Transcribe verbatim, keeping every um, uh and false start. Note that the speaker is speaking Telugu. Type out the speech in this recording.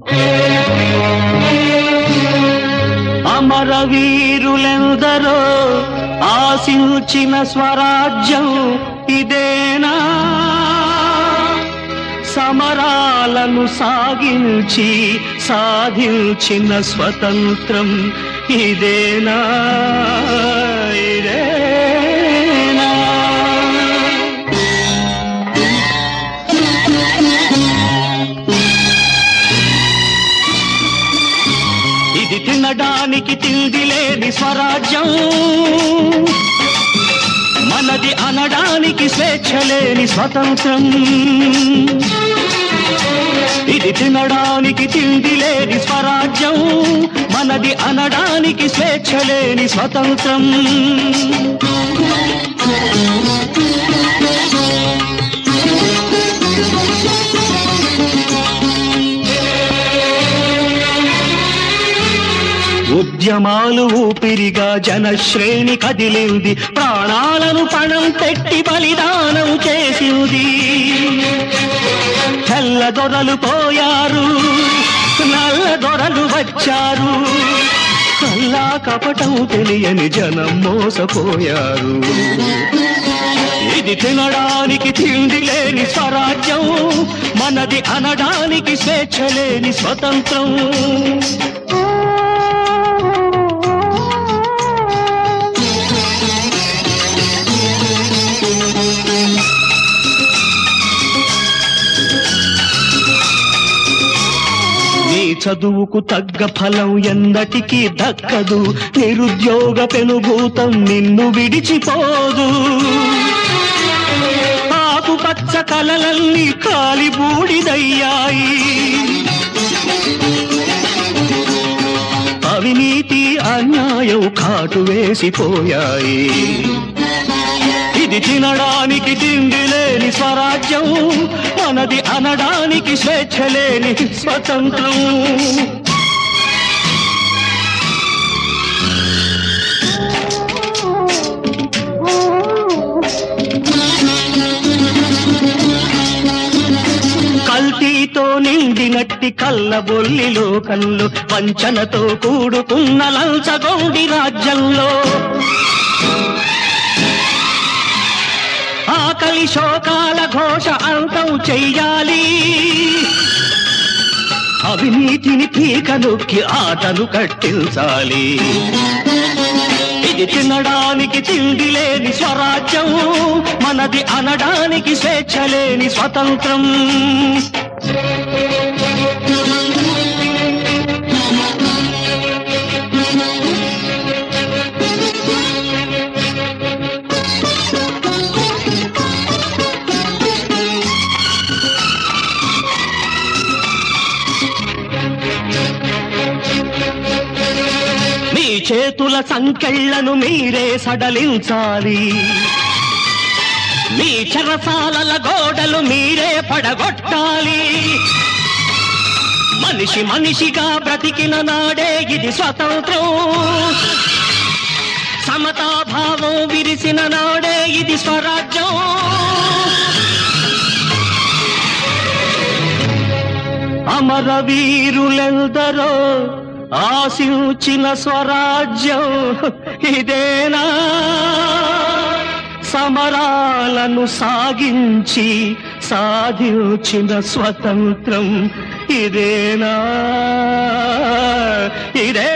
అమరవీరులెందరో ఆశించిన స్వరాజ్యం ఇదేనా? సమరాలను సాగించి సాధించిన స్వతంత్రం ఇదేనా? ఇదేనా? ఇది తినడానికి తిండి లేని స్వరాజ్యం, మనది అనడానికి స్వేచ్ఛ లేని స్వతంత్రం. ఇది తినడానికి తిండి లేని స్వరాజ్యం, మనది అనడానికి స్వేచ్ఛ లేని స్వతంత్రం. ఉద్యమాలు ఊపిరిగా జనశ్రేణి కదిలింది, ప్రాణాలను పణం పెట్టి బలిదానం చేసింది. తెల్ల దొరలు పోయారు, నల్ల దొరలు వచ్చారు, కల్లా కపటం తెలియని జనం మోసపోయారు. ఇది తినడానికి తిండి లేని స్వరాజ్యం, మనది అనడానికి స్వేచ్ఛ లేని స్వతంత్రం. చదువుకు తగ్గ ఫలం ఎన్నటికీ దక్కదు, నిరుద్యోగ పెనుభూతం నిన్ను విడిచిపోదు. ఆకుపచ్చ కలలన్నీ కాలి బూడిదయ్యాయి, అవినీతి అన్యాయం కాటు వేసిపోయాయి. ఇది తినడానికి తిండి లేని స్వరాజ్యం, మనది అనడానికి స్వేచ్ఛ లేని స్వతంత్రం. కల్తీతో నిండినట్టి కళ్ళబొల్లి లోకంలో, వంచనతో కూడుకున్న లంచగొండి రాజ్యంలో, ఆకలి శోకాల ఘోష అంతం చెయ్యాలి. అవినీతిని పీక నొక్కి ఆటలు కట్టించాలి. ఇది తినడానికి తిండి లేని స్వరాజ్యం, మనది అనడానికి స్వేచ్ఛ లేని స్వతంత్రం. చేతుల సంకెళ్లను మీరే సడలించాలి, మీ చెరసాలల గోడలు మీరే పడగొట్టాలి. మనిషి మనిషిగా బ్రతికిన నాడే ఇది స్వతంత్రం, సమతాభావం విరిసిన నాడే ఇది స్వరాజ్యం. అమరవీరులెందరో ఆశించిన స్వరాజ్యం ఇదేనా? సమరాలను సాగించి సాధించిన స్వతంత్రం ఇదేనా? ఇదే